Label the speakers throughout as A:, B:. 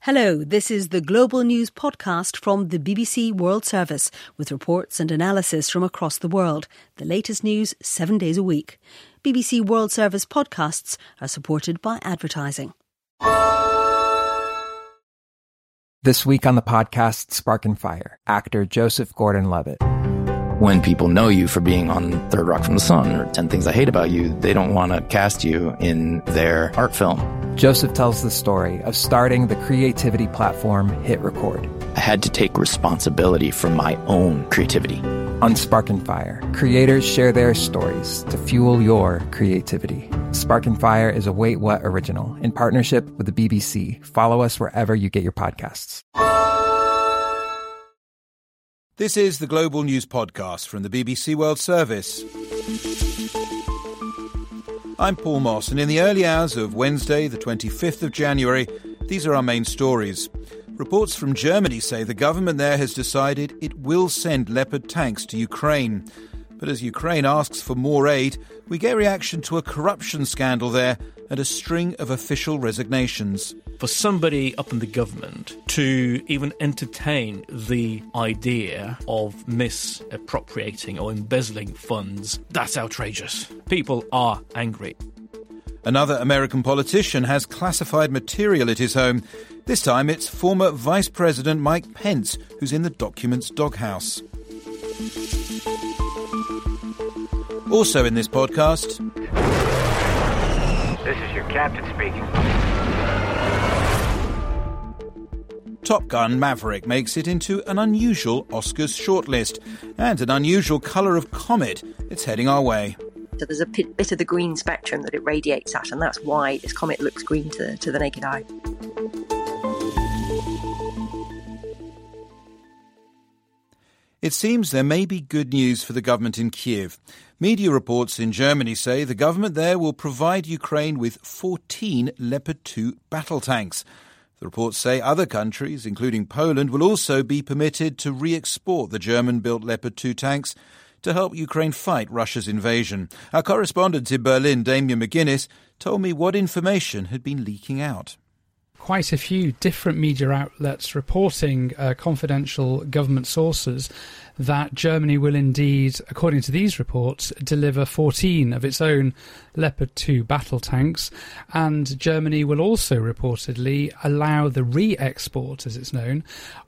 A: Hello, this is the Global News podcast from the BBC World Service with reports and analysis from across the world. The latest news 7 days a week. BBC World Service podcasts are supported by advertising.
B: This week on the podcast Spark and Fire, actor Joseph Gordon-Levitt.
C: When people know you for being on Third Rock from the Sun or 10 Things I Hate About You, they don't want to cast you in their art film.
B: Joseph tells the story of starting the creativity platform Hit Record.
C: I had to take responsibility for my own creativity.
B: On Spark and Fire, creators share their stories to fuel your creativity. Spark and Fire is a Wait What original in partnership with the BBC. Follow us wherever you get your podcasts.
D: This is the Global News Podcast from the BBC World Service. I'm Paul Moss, and in the early hours of Wednesday, the 25th of January, these are our main stories. Reports from Germany say the government there has decided it will send Leopard tanks to Ukraine. But as Ukraine asks for more aid, we get reaction to a corruption scandal there and a string of official resignations.
E: For somebody up in the government to even entertain the idea of misappropriating or embezzling funds, that's outrageous. People are angry.
D: Another American politician has classified material at his home. This time it's former Vice President Mike Pence, who's in the documents doghouse. Also in this podcast...
F: This is your captain speaking.
D: Top Gun Maverick makes it into an unusual Oscars shortlist and an unusual colour of comet. It's heading our way.
G: So there's a bit of the green spectrum that it radiates at, and that's why this comet looks green to the naked eye.
D: It seems there may be good news for the government in Kiev. Media reports in Germany say the government there will provide Ukraine with 14 Leopard 2 battle tanks. The reports say other countries, including Poland, will also be permitted to re-export the German-built Leopard 2 tanks to help Ukraine fight Russia's invasion. Our correspondent in Berlin, Damien McGuinness, told me what information had been leaking out.
H: Quite a few different media outlets reporting confidential government sources that Germany will indeed, according to these reports, deliver 14 of its own Leopard 2 battle tanks, and Germany will also reportedly allow the re-export, as it's known,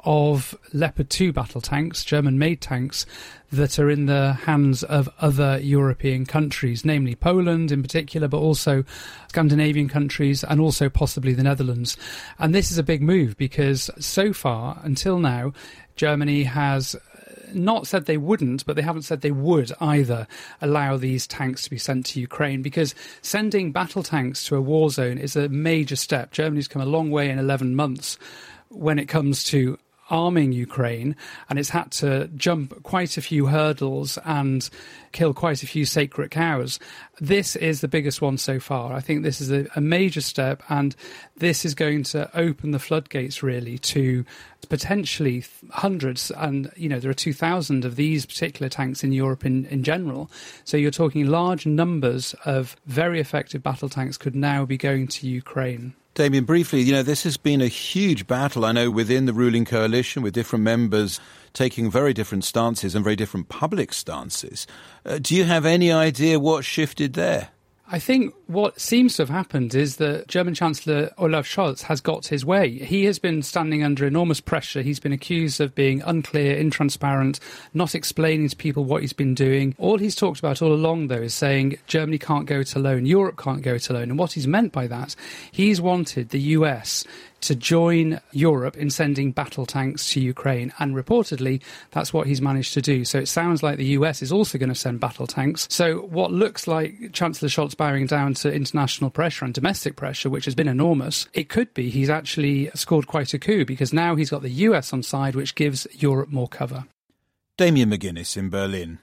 H: of Leopard 2 battle tanks, German-made tanks, that are in the hands of other European countries, namely Poland in particular, but also Scandinavian countries and also possibly the Netherlands. And this is a big move because so far, until now, Germany has not said they wouldn't, but they haven't said they would either allow these tanks to be sent to Ukraine, because sending battle tanks to a war zone is a major step. Germany's come a long way in 11 months when it comes to arming Ukraine, and it's had to jump quite a few hurdles and kill quite a few sacred cows. This is the biggest one so far. I think this is a major step, and this is going to open the floodgates really to potentially hundreds, and there are 2,000 of these particular tanks in Europe in general. So you're talking large numbers of very effective battle tanks could now be going to Ukraine.
D: Damien, briefly, this has been a huge battle, I know, within the ruling coalition, with different members taking very different stances and very different public stances. Do you have any idea what shifted there?
H: I think what seems to have happened is that German Chancellor Olaf Scholz has got his way. He has been standing under enormous pressure. He's been accused of being unclear, intransparent, not explaining to people what he's been doing. All he's talked about all along, though, is saying Germany can't go it alone, Europe can't go it alone. And what he's meant by that, he's wanted the US to join Europe in sending battle tanks to Ukraine. And reportedly, that's what he's managed to do. So it sounds like the US is also going to send battle tanks. So what looks like Chancellor Scholz bowing down to international pressure and domestic pressure, which has been enormous, it could be he's actually scored quite a coup, because now he's got the US on side, which gives Europe more cover.
D: Damien McGuinness in Berlin.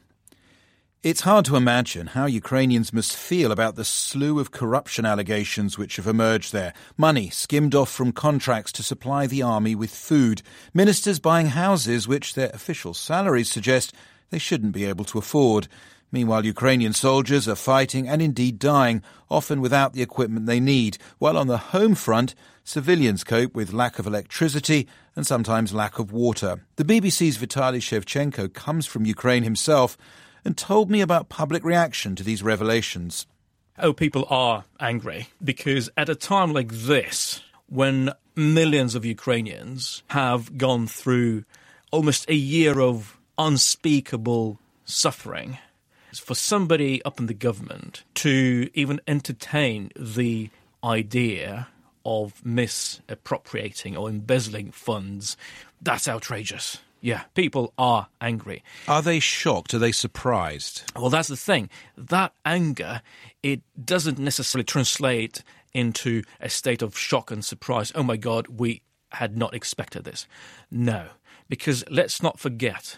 D: It's hard to imagine how Ukrainians must feel about the slew of corruption allegations which have emerged there. Money skimmed off from contracts to supply the army with food. Ministers buying houses which their official salaries suggest they shouldn't be able to afford. Meanwhile, Ukrainian soldiers are fighting and indeed dying, often without the equipment they need, while on the home front, civilians cope with lack of electricity and sometimes lack of water. The BBC's Vitaly Shevchenko comes from Ukraine himself and told me about public reaction to these revelations.
E: Oh, people are angry because at a time like this, when millions of Ukrainians have gone through almost a year of unspeakable suffering, for somebody up in the government to even entertain the idea of misappropriating or embezzling funds, that's outrageous. Yeah, people are angry.
D: Are they shocked? Are they surprised?
E: Well, that's the thing. That anger, it doesn't necessarily translate into a state of shock and surprise. Oh my God, we had not expected this. No, because let's not forget,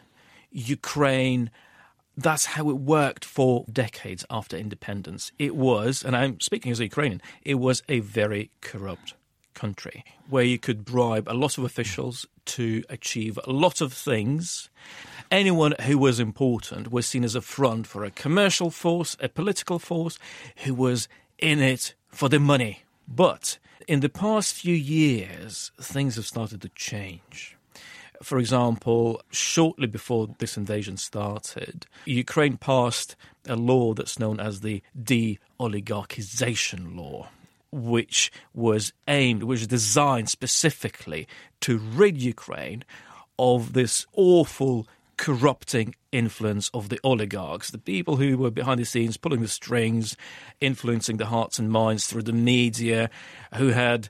E: Ukraine, that's how it worked for decades after independence. It was, and I'm speaking as a Ukrainian, it was a very corrupt country where you could bribe a lot of officials to achieve a lot of things. Anyone who was important was seen as a front for a commercial force, a political force, who was in it for the money. But in the past few years, things have started to change. For example, shortly before this invasion started, Ukraine passed a law that's known as the de-oligarchization law, which was designed specifically to rid Ukraine of this awful corrupting influence of the oligarchs, the people who were behind the scenes pulling the strings, influencing the hearts and minds through the media, who had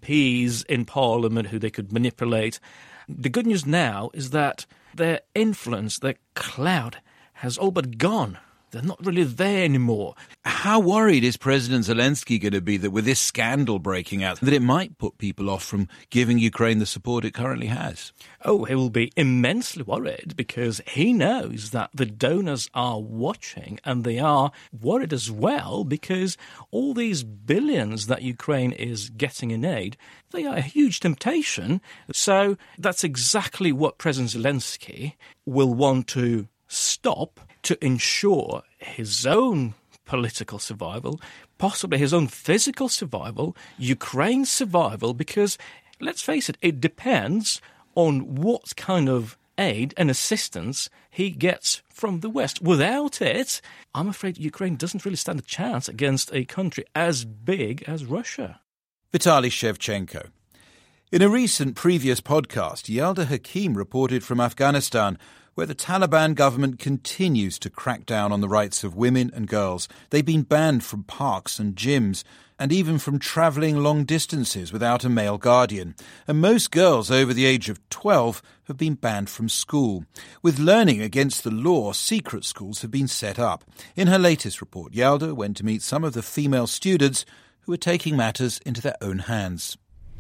E: MPs in parliament who they could manipulate. The good news now is that their influence, their clout, has all but gone. They're not really there anymore.
D: How worried is President Zelensky going to be that with this scandal breaking out, that it might put people off from giving Ukraine the support it currently has?
E: Oh, he will be immensely worried because he knows that the donors are watching, and they are worried as well because all these billions that Ukraine is getting in aid, they are a huge temptation. So that's exactly what President Zelensky will want to stop to ensure his own political survival, possibly his own physical survival, Ukraine's survival, because, let's face it, it depends on what kind of aid and assistance he gets from the West. Without it, I'm afraid Ukraine doesn't really stand a chance against a country as big as Russia.
D: Vitaly Shevchenko. In a recent previous podcast, Yelda Hakim reported from Afghanistan, where the Taliban government continues to crack down on the rights of women and girls. They've been banned from parks and gyms, and even from travelling long distances without a male guardian. And most girls over the age of 12 have been banned from school. With learning against the law, secret schools have been set up. In her latest report, Yelda went to meet some of the female students who are taking matters into their own hands.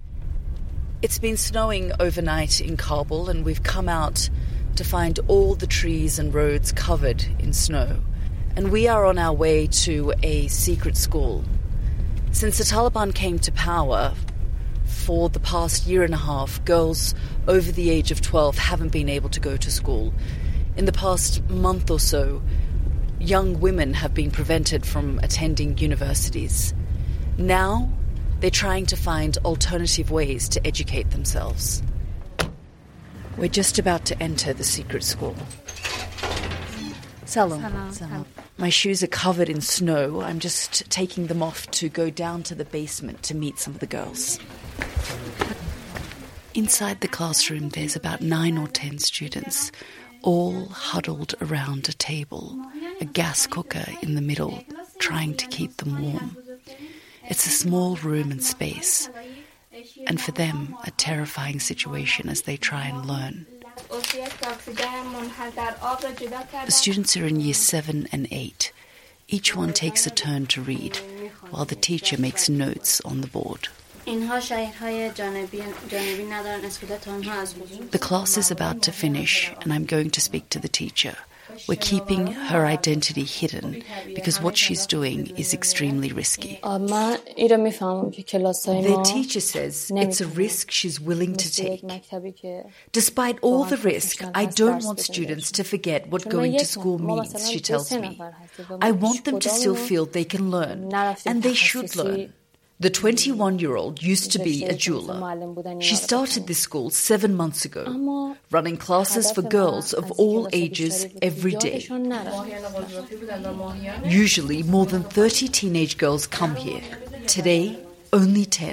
F: It's been snowing overnight in Kabul, and we've come out to find all the trees and roads covered in snow. And we are on our way to a secret school. Since the Taliban came to power, for the past year and a half, girls over the age of 12 haven't been able to go to school. In the past month or so, young women have been prevented from attending universities. Now, they're trying to find alternative ways to educate themselves. We're just about to enter the secret school. Salam. My shoes are covered in snow. I'm just taking them off to go down to the basement to meet some of the girls. Inside the classroom, there's about 9 or 10 students, all huddled around a table, a gas cooker in the middle, trying to keep them warm. It's a small room and space, and for them, a terrifying situation as they try and learn. The students are in year 7 and 8. Each one takes a turn to read, while the teacher makes notes on the board. The class is about to finish and I'm going to speak to the teacher. We're keeping her identity hidden because what she's doing is extremely risky. Their teacher says it's a risk she's willing to take. Despite all the risk, I don't want students to forget what going to school means, she tells me. I want them to still feel they can learn, and they should learn. The 21-year-old used to be a jeweler. She started this school 7 months ago, running classes for girls of all ages every day. Usually, more than 30 teenage girls come here. Today, only 10.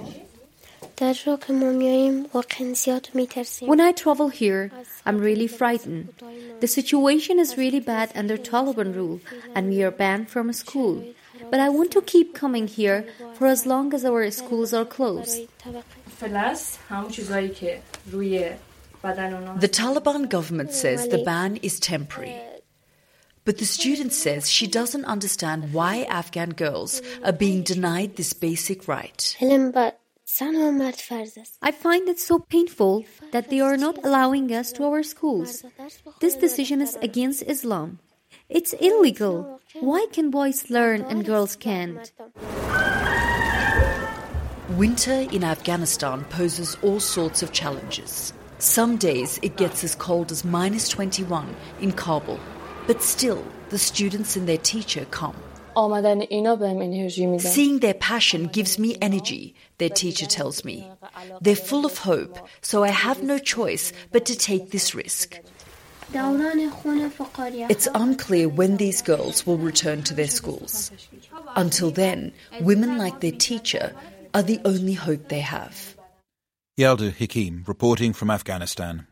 I: When I travel here, I'm really frightened. The situation is really bad under Taliban rule, and we are banned from school. But I want to keep coming here for as long as our schools are closed.
F: The Taliban government says the ban is temporary. But the student says she doesn't understand why Afghan girls are being denied this basic right.
I: I find it so painful that they are not allowing us to our schools. This decision is against Islam. It's illegal. Why can boys learn and girls can't?
F: Winter in Afghanistan poses all sorts of challenges. Some days it gets as cold as minus 21 in Kabul. But still, the students and their teacher come. Seeing their passion gives me energy, their teacher tells me. They're full of hope, so I have no choice but to take this risk. It's unclear when these girls will return to their schools. Until then, women like their teacher are the only hope they have.
D: Yalda Hakim reporting from Afghanistan.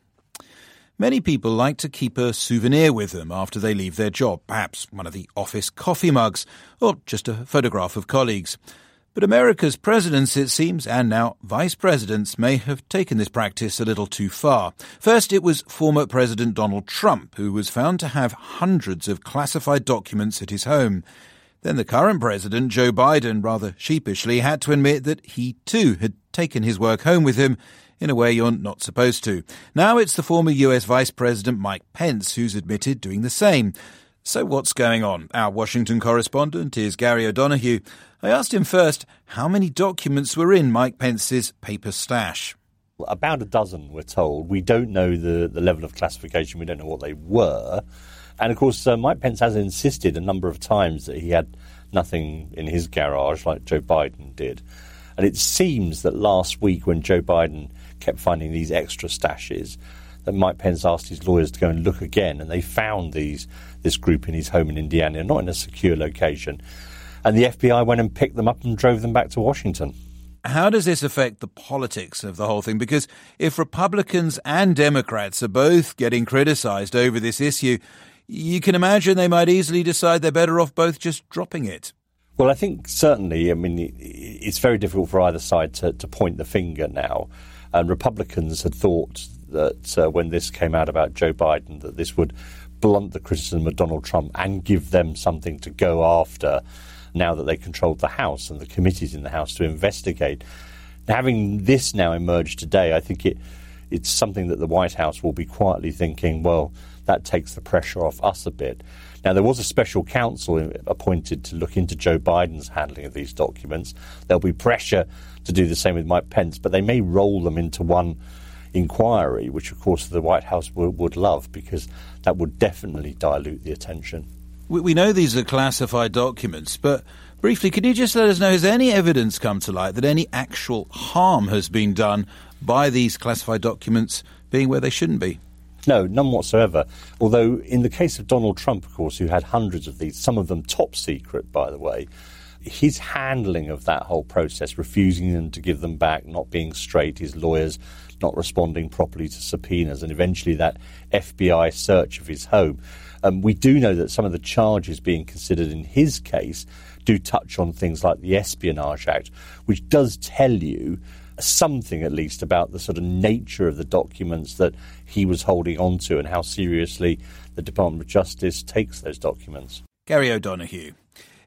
D: Many people like to keep a souvenir with them after they leave their job, perhaps one of the office coffee mugs or just a photograph of colleagues. But America's presidents, it seems, and now vice presidents may have taken this practice a little too far. First, it was former President Donald Trump, who was found to have hundreds of classified documents at his home. Then the current president, Joe Biden, rather sheepishly had to admit that he too had taken his work home with him in a way you're not supposed to. Now it's the former US Vice President Mike Pence who's admitted doing the same. So what's going on? Our Washington correspondent is Gary O'Donoghue. I asked him first how many documents were in Mike Pence's paper stash.
J: About a dozen, we're told. We don't know the level of classification. We don't know what they were. And, of course, Mike Pence has insisted a number of times that he had nothing in his garage like Joe Biden did. And it seems that last week when Joe Biden kept finding these extra stashes, that Mike Pence asked his lawyers to go and look again, and they found this group in his home in Indiana, not in a secure location. And the FBI went and picked them up and drove them back to Washington.
D: How does this affect the politics of the whole thing? Because if Republicans and Democrats are both getting criticised over this issue, you can imagine they might easily decide they're better off both just dropping it.
J: Well, I think certainly, it's very difficult for either side to point the finger now. And Republicans had thought that when this came out about Joe Biden, that this would blunt the criticism of Donald Trump and give them something to go after now that they controlled the House and the committees in the House to investigate. Now, having this now emerged today, I think it's something that the White House will be quietly thinking, well, that takes the pressure off us a bit. Now, there was a special counsel appointed to look into Joe Biden's handling of these documents. There'll be pressure to do the same with Mike Pence, but they may roll them into one inquiry, which, of course, the White House would love, because that would definitely dilute the attention.
D: We know these are classified documents, but briefly, could you just let us know, has any evidence come to light that any actual harm has been done by these classified documents being where they shouldn't be?
J: No, none whatsoever. Although in the case of Donald Trump, of course, who had hundreds of these, some of them top secret, by the way, his handling of that whole process, refusing them to give them back, not being straight, his lawyers not responding properly to subpoenas, and eventually that FBI search of his home. We do know that some of the charges being considered in his case do touch on things like the Espionage Act, which does tell you something at least about the sort of nature of the documents that he was holding on to and how seriously the Department of Justice takes those documents.
D: Gary O'Donoghue.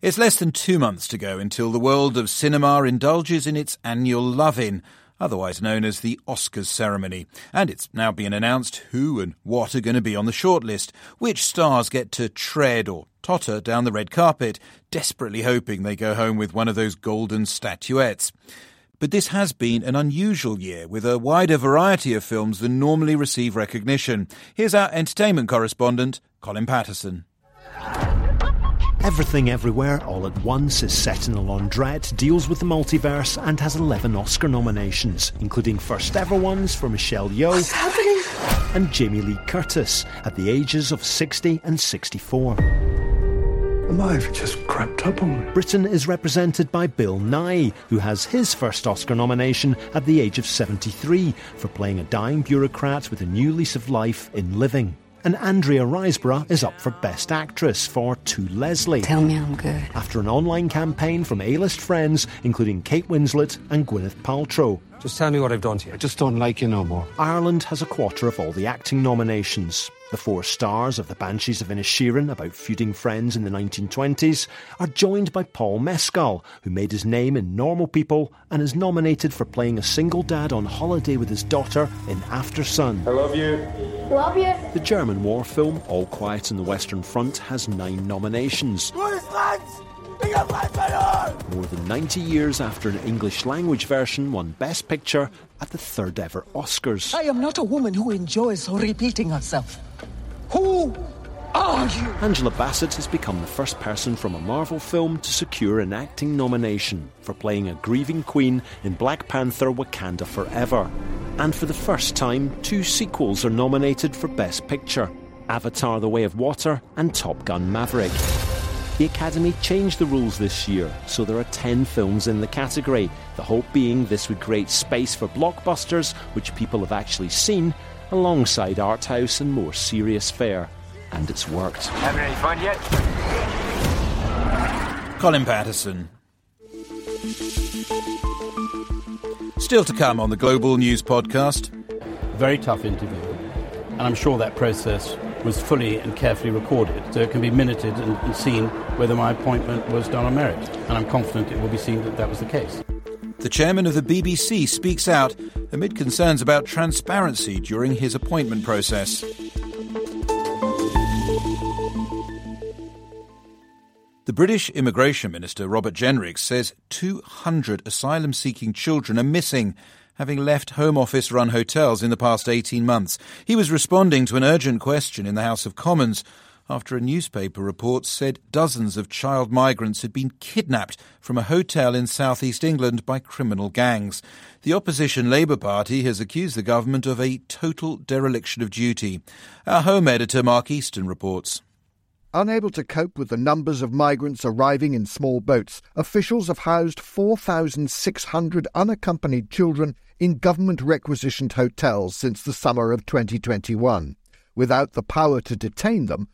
D: It's less than 2 months to go until the world of cinema indulges in its annual Love-In, otherwise known as the Oscars ceremony. And it's now been announced who and what are going to be on the shortlist, which stars get to tread or totter down the red carpet, desperately hoping they go home with one of those golden statuettes. But this has been an unusual year, with a wider variety of films than normally receive recognition. Here's our entertainment correspondent, Colin Patterson.
K: Everything Everywhere All at Once is set in a laundrette, deals with the multiverse and has 11 Oscar nominations, including first ever ones for Michelle Yeoh and Jamie Lee Curtis at the ages of 60 and 64.
L: Life just crept up on me.
K: Britain is represented by Bill Nighy, who has his first Oscar nomination at the age of 73 for playing a dying bureaucrat with a new lease of life in Living. And Andrea Riseborough is up for Best Actress for To Leslie.
M: Tell me I'm good.
K: After an online campaign from A-list friends, including Kate Winslet and Gwyneth Paltrow.
L: Just tell me what I've done to you. I just don't like you no more.
K: Ireland has a quarter of all the acting nominations. The 4 stars of The Banshees of Inisherin, about feuding friends in the 1920s, are joined by Paul Mescal, who made his name in Normal People and is nominated for playing a single dad on holiday with his daughter in Aftersun.
L: I love you.
M: Love you.
K: The German war film All Quiet on the Western Front has 9 nominations. More than 90 years after an English-language version won Best Picture at the 3rd ever Oscars.
N: I am not a woman who enjoys repeating herself. Who are you?
K: Angela Bassett has become the first person from a Marvel film to secure an acting nomination for playing a grieving queen in Black Panther: Wakanda Forever. And for the first time, 2 sequels are nominated for Best Picture: Avatar: The Way of Water and Top Gun: Maverick. The Academy changed the rules this year, so there are 10 films in the category, the hope being this would create space for blockbusters, which people have actually seen, alongside art house and more serious fare. And it's worked.
L: Having any fun yet?
D: Colin Patterson. Still to come on the Global News Podcast.
O: Very tough interview, and I'm sure that process was fully and carefully recorded, so it can be minuted and seen whether my appointment was done on merit, and I'm confident it will be seen that that was the case.
D: The chairman of the BBC speaks out amid concerns about transparency during his appointment process. The British Immigration Minister, Robert Jenrick, says 200 asylum-seeking children are missing, having left Home Office-run hotels in the past 18 months. He was responding to an urgent question in the House of Commons after a newspaper report said dozens of child migrants had been kidnapped from a hotel in southeast England by criminal gangs. The opposition Labour Party has accused the government of a total dereliction of duty. Our Home editor, Mark Easton, reports.
P: Unable to cope with the numbers of migrants arriving in small boats, officials have housed 4,600 unaccompanied children in government-requisitioned hotels since the summer of 2021. Without the power to detain them,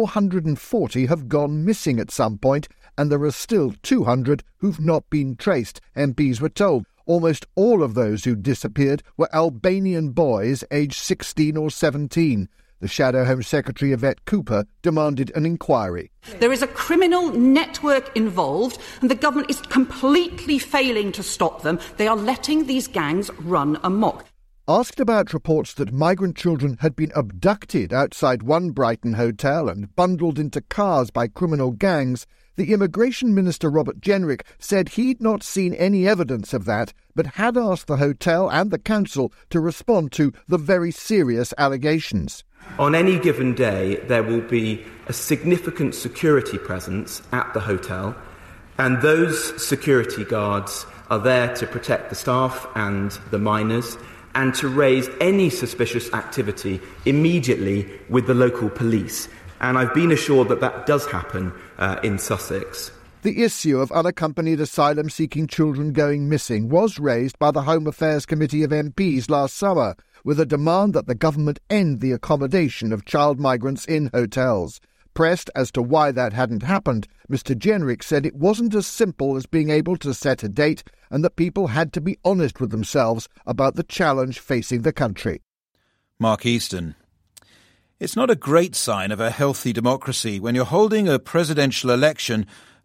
P: 440 have gone missing at some point, and there are still 200 who've not been traced, MPs were told. Almost all of those who disappeared were Albanian boys aged 16 or 17. The Shadow Home Secretary Yvette Cooper demanded an inquiry.
Q: There is a criminal network involved, and the government is completely failing to stop them. They are letting these gangs run amok.
P: Asked about reports that migrant children had been abducted outside one Brighton hotel and bundled into cars by criminal gangs, the Immigration Minister Robert Jenrick said he'd not seen any evidence of that, but had asked the hotel and the council to respond to the very serious allegations.
R: On any given day, there will be a significant security presence at the hotel, and those security guards are there to protect the staff and the minors and to raise any suspicious activity immediately with the local police. And I've been assured that that does happen in Sussex.
P: The issue of unaccompanied asylum-seeking children going missing was raised by the Home Affairs Committee of MPs last summer, with a demand that the government end the accommodation of child migrants in hotels. Pressed as to why that hadn't happened, Mr Jenrick said it wasn't as simple as being able to set a date and that people had to be honest with themselves about the challenge facing the country.
D: Mark Easton. It's not a great sign of a healthy democracy when you're holding a presidential election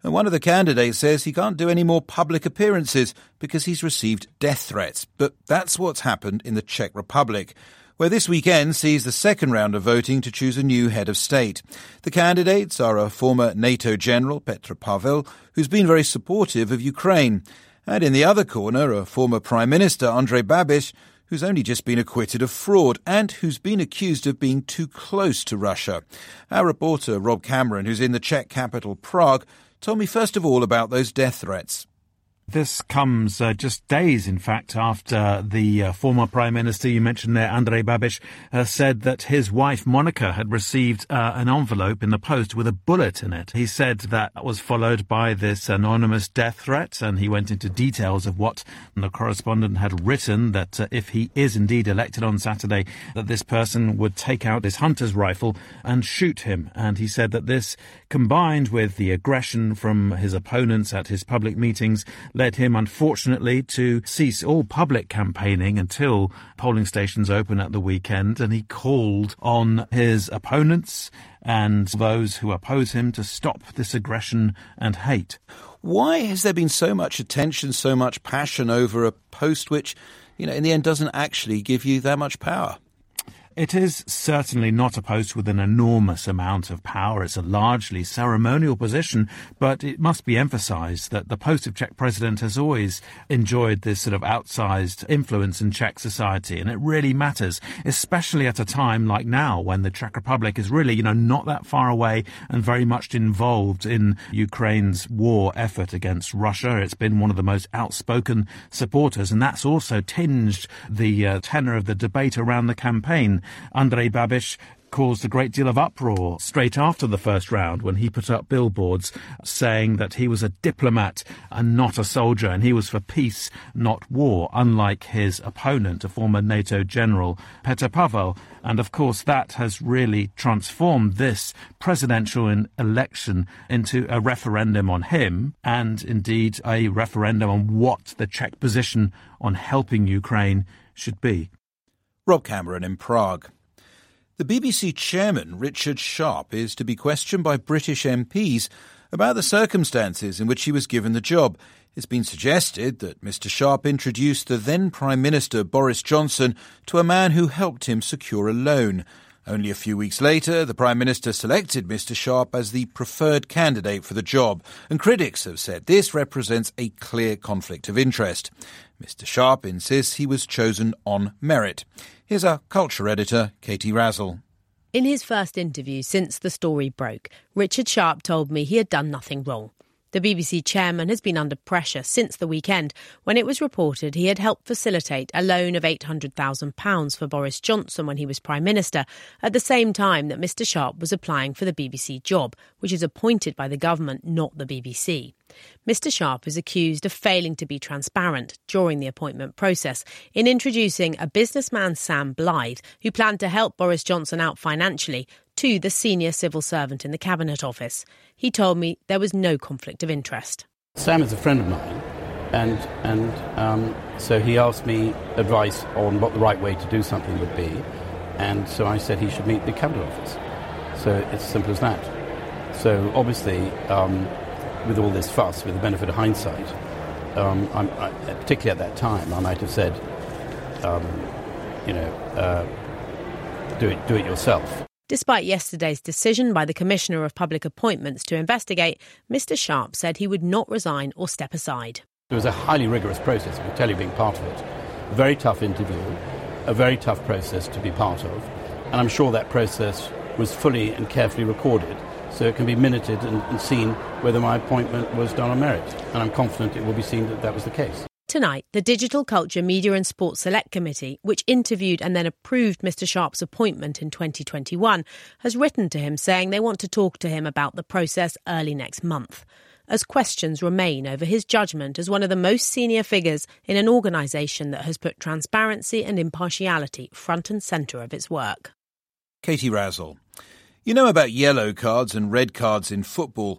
D: And one of the candidates says he can't do any more public appearances because he's received death threats. But that's what's happened in the Czech Republic, where this weekend sees the second round of voting to choose a new head of state. The candidates are a former NATO general, Petr Pavel, who's been very supportive of Ukraine. And in the other corner, a former Prime Minister, Andrej Babiš, who's only just been acquitted of fraud and who's been accused of being too close to Russia. Our reporter, Rob Cameron, who's in the Czech capital, Prague, told me first of all about those death threats.
M: This comes just days, in fact, after the former Prime Minister you mentioned there, Andrej Babiš, said that his wife Monica had received an envelope in the post with a bullet in it. He said that was followed by this anonymous death threat, and he went into details of what the correspondent had written, that if he is indeed elected on Saturday, that this person would take out his hunter's rifle and shoot him. And he said that this, combined with the aggression from his opponents at his public meetings, led him, unfortunately, to cease all public campaigning until polling stations open at the weekend, and he called on his opponents and those who oppose him to stop this aggression and hate.
D: Why has there been so much attention, so much passion over a post which, in the end doesn't actually give you that much power?
M: It is certainly not a post with an enormous amount of power. It's a largely ceremonial position, but it must be emphasised that the post of Czech president has always enjoyed this sort of outsized influence in Czech society, and it really matters, especially at a time like now when the Czech Republic is really, not that far away and very much involved in Ukraine's war effort against Russia. It's been one of the most outspoken supporters, and that's also tinged the tenor of the debate around the campaign. Andrej Babiš caused a great deal of uproar straight after the first round when he put up billboards saying that he was a diplomat and not a soldier, and he was for peace, not war, unlike his opponent, a former NATO general, Petr Pavel. And of course that has really transformed this presidential election into a referendum on him, and indeed a referendum on what the Czech position on helping Ukraine should be.
D: Rob Cameron in Prague. The BBC chairman, Richard Sharp, is to be questioned by British MPs about the circumstances in which he was given the job. It's been suggested that Mr Sharp introduced the then Prime Minister Boris Johnson to a man who helped him secure a loan. Only a few weeks later, the Prime Minister selected Mr Sharp as the preferred candidate for the job, and critics have said this represents a clear conflict of interest. Mr Sharp insists he was chosen on merit. Here's our culture editor, Katie Razzle.
S: In his first interview since the story broke, Richard Sharp told me he had done nothing wrong. The BBC chairman has been under pressure since the weekend when it was reported he had helped facilitate a loan of £800,000 for Boris Johnson when he was Prime Minister, at the same time that Mr Sharp was applying for the BBC job, which is appointed by the government, not the BBC. Mr Sharp is accused of failing to be transparent during the appointment process in introducing a businessman, Sam Blythe, who planned to help Boris Johnson out financially, to the senior civil servant in the Cabinet Office. He told me there was no conflict of interest.
O: Sam is a friend of mine, and so he asked me advice on what the right way to do something would be, and so I said he should meet the Cabinet Office. So it's as simple as that. So obviously, with all this fuss, with the benefit of hindsight, particularly at that time, I might have said, do it yourself.
S: Despite yesterday's decision by the Commissioner of Public Appointments to investigate, Mr Sharp said he would not resign or step aside.
O: It was a highly rigorous process, I can tell you, being part of it. A very tough interview, a very tough process to be part of, and I'm sure that process was fully and carefully recorded, so it can be minuted and seen whether my appointment was done on merit, and I'm confident it will be seen that that was the case.
S: Tonight, the Digital Culture, Media and Sports Select Committee, which interviewed and then approved Mr Sharp's appointment in 2021, has written to him saying they want to talk to him about the process early next month, as questions remain over his judgment as one of the most senior figures in an organisation that has put transparency and impartiality front and centre of its work.
D: Katie Razzle. You know about yellow cards and red cards in football.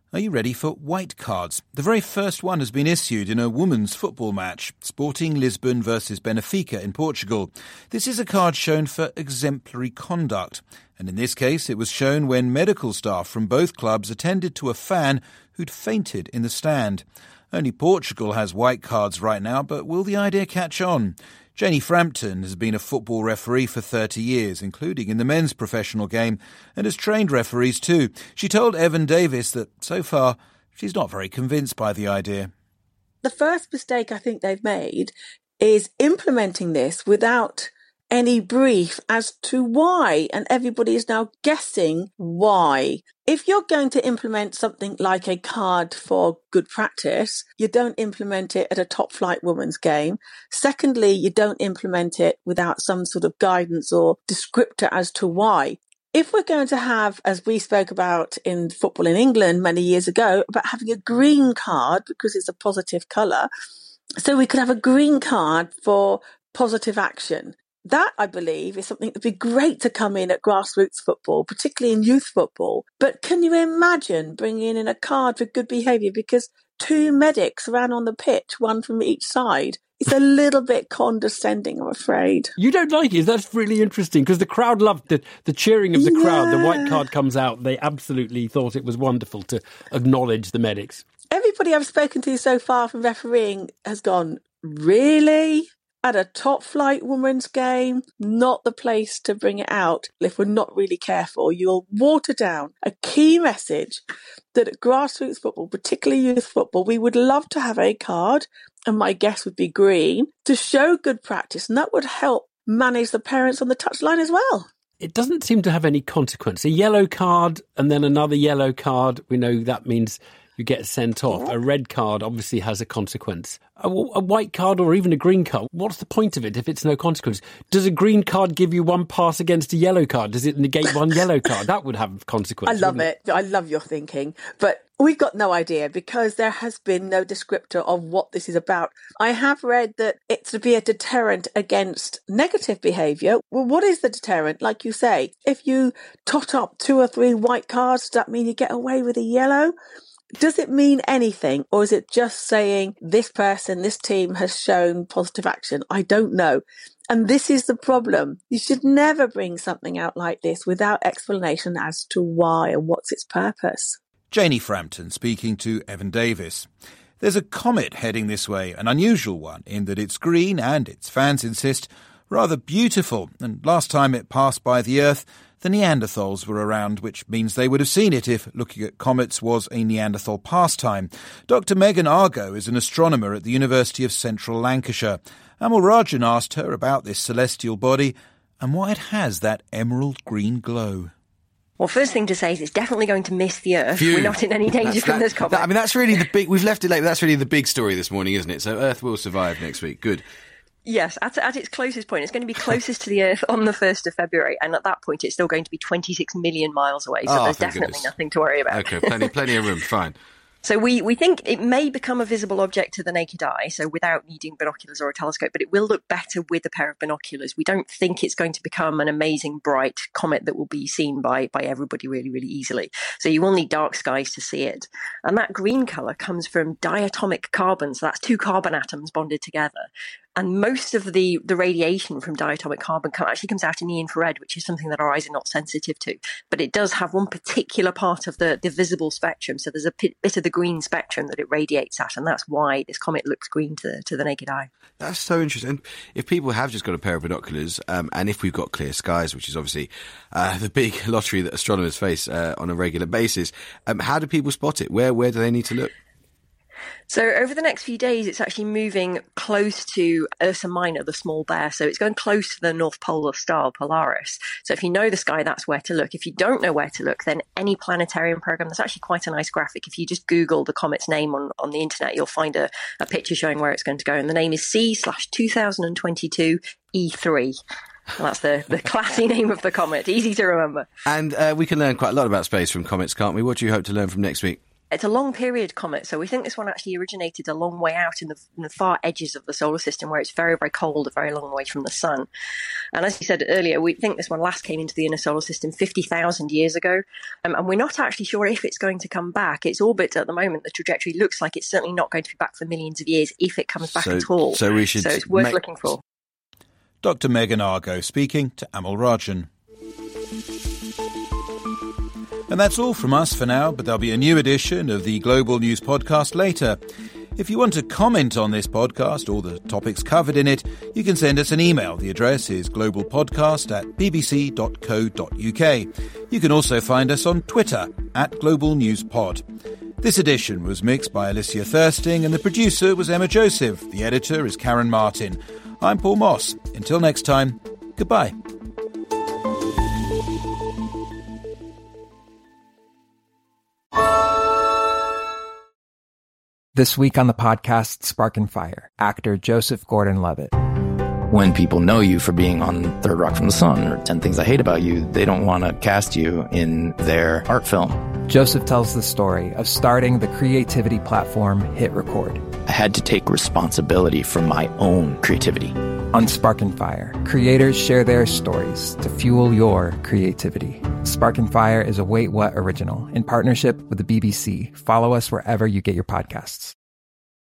D: Are you ready for white cards? The very first one has been issued in a women's football match, Sporting Lisbon versus Benfica in Portugal. This is a card shown for exemplary conduct, and in this case it was shown when medical staff from both clubs attended to a fan who'd fainted in the stand. Only Portugal has white cards right now, but will the idea catch on? Janie Frampton has been a football referee for 30 years, including in the men's professional game, and has trained referees too. She told Evan Davis that, so far, she's not very convinced by the idea.
T: The first mistake I think they've made is implementing this without any brief as to why, and everybody is now guessing why. If you're going to implement something like a card for good practice, you don't implement it at a top flight women's game. Secondly, you don't implement it without some sort of guidance or descriptor as to why. If we're going to have, as we spoke about in football in England many years ago, about having a green card because it's a positive colour, so we could have a green card for positive action. That, I believe, is something that would be great to come in at grassroots football, particularly in youth football. But can you imagine bringing in a card for good behaviour because 2 medics ran on the pitch, one from each side? It's a little bit condescending, I'm afraid.
U: You don't like it? That's really interesting because the crowd loved the cheering of the crowd. The white card comes out. They absolutely thought it was wonderful to acknowledge the medics.
T: Everybody I've spoken to so far from refereeing has gone, really? At a top flight women's game, not the place to bring it out. If we're not really careful, you'll water down a key message that at grassroots football, particularly youth football, we would love to have a card, and my guess would be green, to show good practice, and that would help manage the parents on the touchline as well.
U: It doesn't seem to have any consequence. A yellow card and then another yellow card, we know that means you get sent off. A red card obviously has a consequence. A white card or even a green card, what's the point of it if it's no consequence? Does a green card give you one pass against a yellow card? Does it negate one yellow card? That would have consequence.
T: I love it. I love your thinking. But we've got no idea because there has been no descriptor of what this is about. I have read that it's to be a deterrent against negative behaviour. Well, what is the deterrent? Like you say, if you tot up 2 or 3 white cards, does that mean you get away with a yellow? Does it mean anything, or is it just saying this person, this team has shown positive action? I don't know. And this is the problem. You should never bring something out like this without explanation as to why and what's its purpose.
D: Janie Frampton speaking to Evan Davis. There's a comet heading this way, an unusual one in that it's green and, its fans insist, rather beautiful. And last time it passed by the Earth, the Neanderthals were around, which means they would have seen it if looking at comets was a Neanderthal pastime. Dr. Megan Argo is an astronomer at the University of Central Lancashire. Amal Rajan asked her about this celestial body and why it has that emerald green glow.
G: Well, first thing to say is it's definitely going to miss the Earth.
V: Phew.
G: We're not in any danger from this comet.
V: That's really the big... We've left it late, but that's really the big story this morning, isn't it? So Earth will survive next week. Good.
G: Yes, at its closest point. It's going to be closest to the Earth on the 1st of February, and at that point it's still going to be 26 million miles away, so there's definitely nothing to worry about.
V: OK, plenty of room, fine.
G: So we think it may become a visible object to the naked eye, so without needing binoculars or a telescope, but it will look better with a pair of binoculars. We don't think it's going to become an amazing bright comet that will be seen by everybody really, really easily. So you will need dark skies to see it. And that green colour comes from diatomic carbon, so that's 2 carbon atoms bonded together. And most of the radiation from diatomic carbon actually comes out in the infrared, which is something that our eyes are not sensitive to. But it does have one particular part of the visible spectrum. So there's a bit of the green spectrum that it radiates at. And that's why this comet looks green to the naked eye.
V: That's so interesting. If people have just got a pair of binoculars, and if we've got clear skies, which is obviously the big lottery that astronomers face on a regular basis, how do people spot it? Where do they need to look?
G: So over the next few days, it's actually moving close to Ursa Minor, the small bear. So it's going close to the North Polar star, Polaris. So if you know the sky, that's where to look. If you don't know where to look, then any planetarium program, there's actually quite a nice graphic. If you just Google the comet's name on the internet, you'll find a picture showing where it's going to go. And the name is C/2022 E3. And that's the classy name of the comet. Easy to remember.
V: And we can learn quite a lot about space from comets, can't we? What do you hope to learn from next week?
G: It's a long period comet, so we think this one actually originated a long way out in the far edges of the solar system, where it's very, very cold, a very long way from the sun. And as you said earlier, we think this one last came into the inner solar system 50,000 years ago, and we're not actually sure if it's going to come back. Its orbit at the moment, the trajectory looks like it's certainly not going to be back for millions of years, if it comes back at all.
V: So
G: it's worth looking for.
D: Dr. Megan Argo speaking to Amal Rajan. And that's all from us for now, but there'll be a new edition of the Global News Podcast later. If you want to comment on this podcast or the topics covered in it, you can send us an email. The address is globalpodcast@bbc.co.uk. You can also find us on Twitter @GlobalNewsPod. This edition was mixed by Alicia Thirsting and the producer was Emma Joseph. The editor is Karen Martin. I'm Paul Moss. Until next time, goodbye.
B: This week on the podcast Spark and Fire, actor Joseph Gordon-Levitt.
A: When people know you for being on Third Rock from the Sun or 10 Things I Hate About You, they don't want to cast you in their art film.
B: Joseph tells the story of starting the creativity platform Hit Record.
A: I had to take responsibility for my own creativity.
B: On Spark and Fire, creators share their stories to fuel your creativity. Spark and Fire is a Wait What original in partnership with the BBC. Follow us wherever you get your podcasts.